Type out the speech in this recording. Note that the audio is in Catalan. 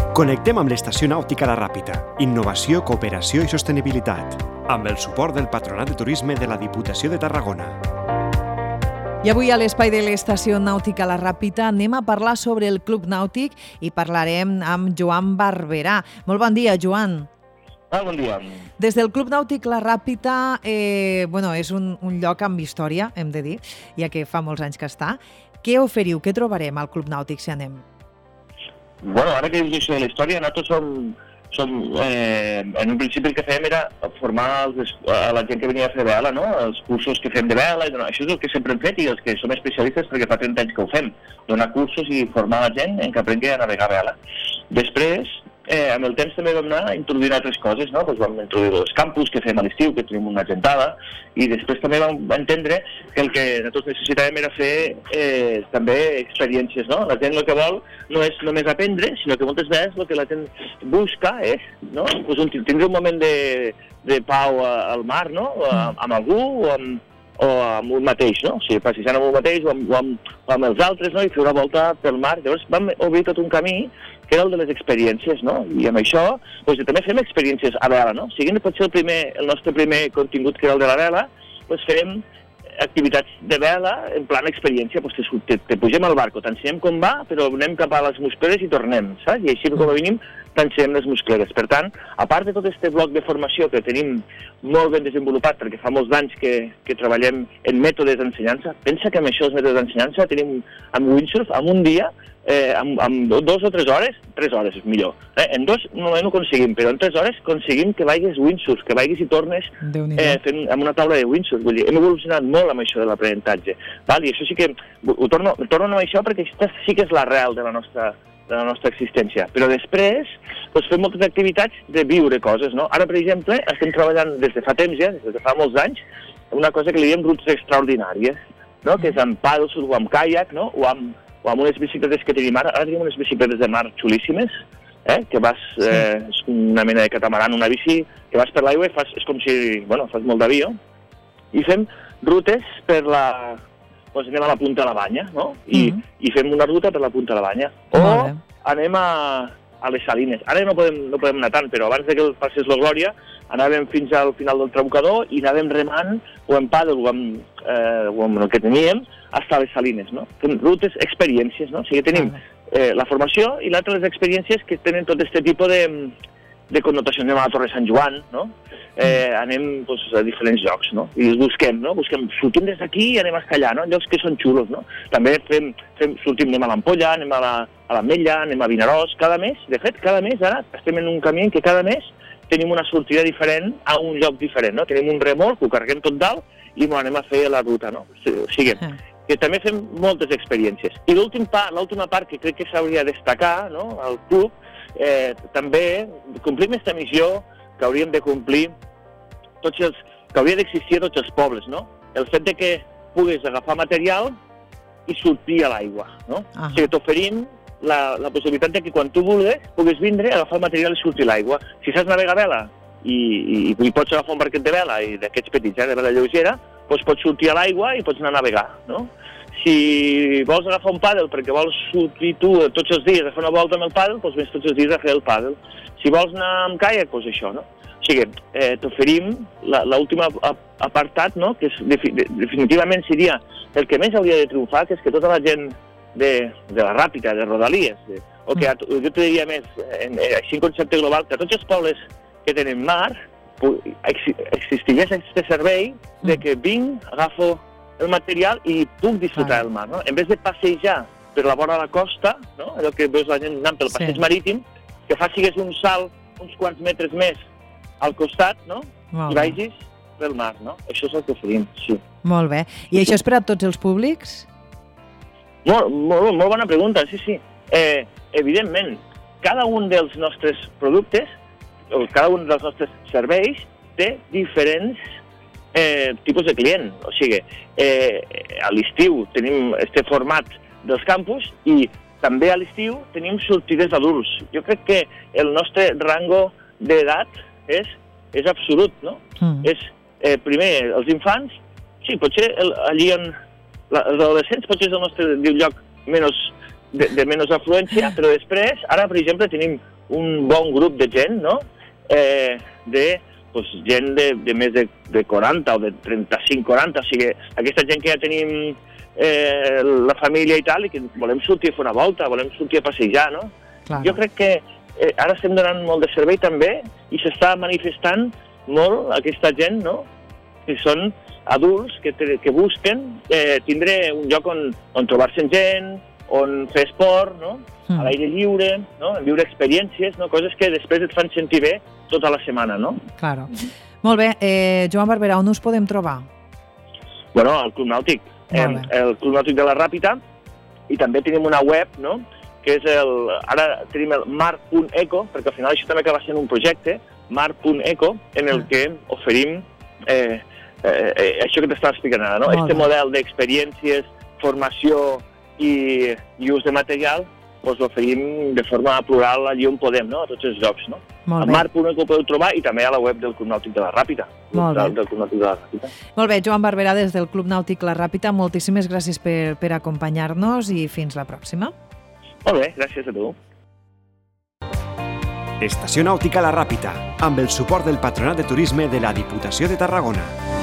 Connectem amb l'Estació Nàutica La Ràpita. Innovació, cooperació i sostenibilitat. Amb el suport del Patronat de Turisme de la Diputació de Tarragona. I avui a l'espai de l'Estació Nàutica La Ràpita anem a parlar sobre el Club Nàutic i parlarem amb Joan Barberà. Molt bon dia, Joan. Bon dia. Des del Club Nàutic La Ràpita, és un lloc amb història, hem de dir, ja que fa molts anys que està. Què oferiu? Què trobarem al Club Nàutic si anem? Ara que dius això de la història, nosaltres en un principi el que fèiem era formar a la gent que venia a fer vela, no? Els cursos que fem de vela, això és el que sempre hem fet i els que som especialistes perquè fa 30 anys que ho fem, donar cursos i formar la gent en que aprengui a navegar vela. Després, amb el temps també vam anar introduint altres coses, no? Vam introduir els campus que fem a l'estiu, que tenim una gentada, i després també vam entendre que el que nosaltres necessitàvem era fer també experiències, no? La gent el que vol no és només aprendre, sinó que moltes vegades el que la gent busca és, no? Tindre un moment de pau al mar, no? Amb algú o amb un mateix, no? O sigui, passejant amb un mateix o amb els altres, no? I fer una volta pel mar. Llavors vam obrir tot un camí que era el de les experiències, no? I amb això també fem experiències a vela, no? Seguint potser el nostre primer contingut, que era el de la vela, fem activitats de vela en plan experiència. Te pugem al barco, t'ensenyem com va, però anem cap a les muscleres i tornem, saps? I així com a mínim t'ensenyem les muscleres. Per tant, a part de tot aquest bloc de formació que tenim molt ben desenvolupat, perquè fa molts anys que treballem en mètodes d'ensenyança, pensa que amb això els mètodes d'ensenyança tenim amb windsurf, en un dia, amb 2 o 3 hores, 3 hores és millor. En 2 normalment ho aconseguim, però en 3 hores aconseguim que vagis windsurf, que vagis i tornes fent amb una taula de windsurf. Vull dir, hem evolucionat molt amb això de l'aprenentatge. I això sí que, torno amb això perquè aquesta sí que és l'arrel de la nostra existència. Però després fem moltes activitats de viure coses, no? Ara, per exemple, estem treballant des de fa temps ja, des de fa molts anys, una cosa que li diem rutes extraordinàries, no? Que és amb paddles o amb caiac, no? O amb unes bicicletes que tenim ara. Ara tenim unes bicicletes de mar xulíssimes, que vas, és una mena de catamaran, una bici, que vas per l'aigua i és com si, fas molt d'avió, i fem rutes per la... anem a la Punta de la Banya, no? I fem una ruta per la Punta de la Banya. O anem a les Salines. Ara no podem anar tant, però abans que passés la glòria, anàvem fins al final del Trabucador i anàvem remant o en paddle o amb el que teníem fins a les Salines, no? Fem rutes, experiències, no? O sigui, tenim la formació i l'altra les experiències que tenen tot aquest tipus de connotació. Anem a la Torre Sant Joan, no? Anem a diferents llocs, no? I els busquem, no? Sortim des d'aquí i anem a escallar, no? Llocs que són xulos, no? També sortim, anem a l'Ampolla, anem a l'Ametlla, anem a Vinaròs, cada mes, de fet, cada mes, ara estem en un camí en què cada mes tenim una sortida diferent a un lloc diferent, no? Tenim un remolc, ho carreguem tot dalt i anem a fer la ruta, no? O sigui, que també fem moltes experiències. I l'última part que crec que s'hauria de destacar, no? Al club, també complim aquesta missió que hauríem de complir que hauria d'existir a tots els pobles, no? El fet de que puguis agafar material i sortir a l'aigua, no? O sigui, t'oferim la possibilitat de que quan tu vulguis puguis vindre, agafar el material i sortir a l'aigua. Si saps navegar a vela i pots agafar un barquet de vela i d'aquests petits, de vela lleugera, doncs pots sortir a l'aigua i pots anar a navegar, no? Si vols agafar un pàdel perquè vols sortir tu tots els dies a fer una volta amb el pàdel, doncs vens tots els dies a fer el pàdel. Si vols anar amb caiac, doncs això, no? O sigui, t'oferim l'últim apartat, no? Que definitivament seria el que més hauria de triomfar, que és que tota la gent de la Ràpita, de Rodalies, o que jo te diria més, així en concepte global, que a tots els pobles que tenen mar existigués aquest servei de que vinc, agafo el material i puc disfrutar del mar, no? En vez de passejar per la vora de la costa, no? Allò que veus la gent anant pel passeig marítim, que facis un salt uns quants metres més al costat, no? I vagis pel mar, no? Això és el que oferim, sí. Molt bé. I això és per a tots els públics? Molt bona pregunta, sí. Evidentment, cada un dels nostres productes, o cada un dels nostres serveis, té diferents tipus de client. O sigui, a l'estiu tenim este format dels campus i també a l'estiu tenim sortides d'adults. Jo crec que el nostre rango d'edat és absolut, no? Primer, els infants, sí, potser allí on els adolescents potser és el nostre lloc de menys afluència, però després, ara, per exemple, tenim un bon grup de gent, no? Gent de més de 40 o de 35-40, o sigui, aquesta gent que ja tenim la família i tal, i que volem sortir a fer una volta, volem sortir a passejar, no? Clar. Jo crec que ara estem donant molt de servei també i s'està manifestant molt aquesta gent, no? Que són adults que busquen tindre un lloc on trobar-se amb gent, on fer esport, no? A l'aire lliure, no? Viure experiències, no? Coses que després et fan sentir bé tota la setmana, no? Claro. Molt bé. Joan Barberà, on us podem trobar? Bueno, al Club Nàutic. El Club Nàutic de la Ràpita, i també tenim una web, no? Que és ara tenim el mar.eco, perquè al final això també acaba sent un projecte, mar.eco, en el que oferim això que t'estava explicant ara, no? Este model d'experiències, formació i ús de material, doncs l'oferim de forma plural allí on podem, no? A tots els llocs, no? A mar.eco ho podeu trobar i també a la web del Club Nàutic de la Ràpita. Molt bé, Joan Barberà, des del Club Nàutic La Ràpita, moltíssimes gràcies per acompanyar-nos i fins la pròxima. Molt bé, gràcies a tu. Estació Nàutica La Ràpita, amb el suport del Patronat de Turisme de la Diputació de Tarragona.